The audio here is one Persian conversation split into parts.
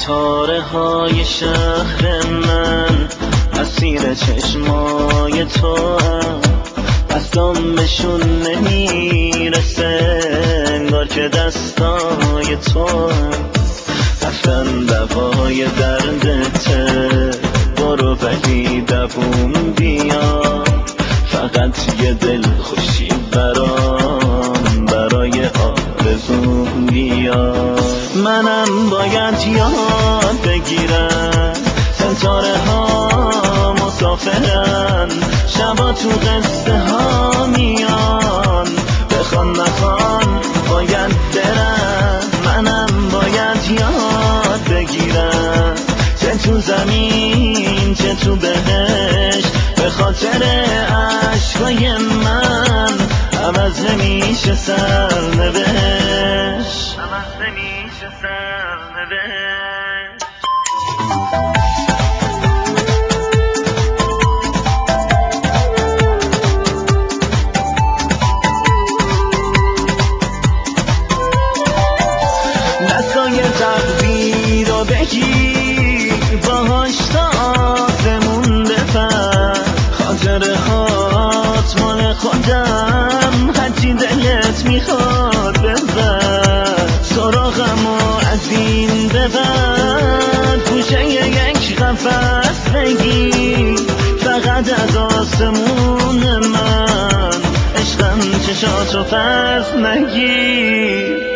ستاره های شهر من اسیر چشمای تو هم، دستام بهشون نمیرسه انگار که دستای تو هم. رفتن دوای دردته برو ولی دووم بیا، فقط یه دل خوشی برای آرزوم بیا. منم باید یاد بگیرم ستاره ها مسافرن، شبا تو قصه ها میان، بخوان نخوان باید برن. منم باید یاد بگیرم چه تو زمین چه تو بهشت، به خاطر عشقای من عوض نمیشه سرنوشت، عوض نمیشه سرنوشت. دستای تقدیر رو بگیر باهاش تا آسمون بپر، خاطره هات مال خودم هرچی دلت میخواد ببر، سراغمو از این به بعد گوشه یک قفس بگیر، فقط از آسمون من عشقم چشاتو پس نگیر.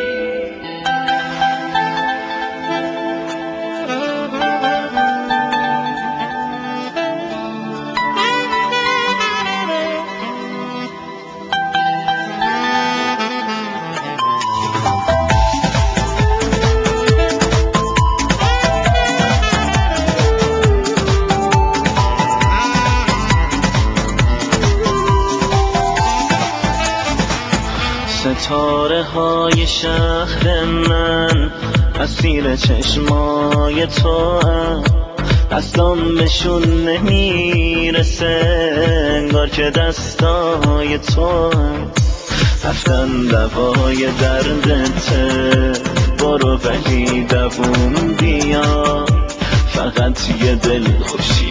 ستاره های شهر من اسیر چشمای تو هم، دستام بهشون نمیرسه انگار که دستای تو هم. رفتن دوای دردته برو ولی دووم بیا، فقط یه دل خوشی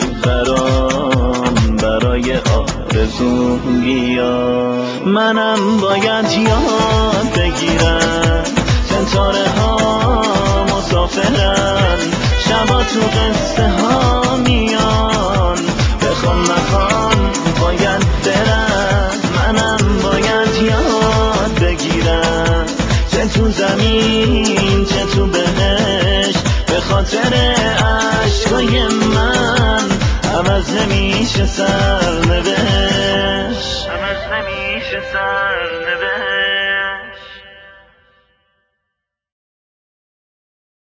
برای آرزوم بیا. منم باید یاد بگیرم ستاره ها مسافرن، شبا تو قصه ها میان، بخوام نخوام باید برن. منم باید یاد بگیرم چه تو زمین چه تو بهشت، به خاطر عشقای من عوض نمیشه سرنوشت، عوض نمیشه سرنوشت.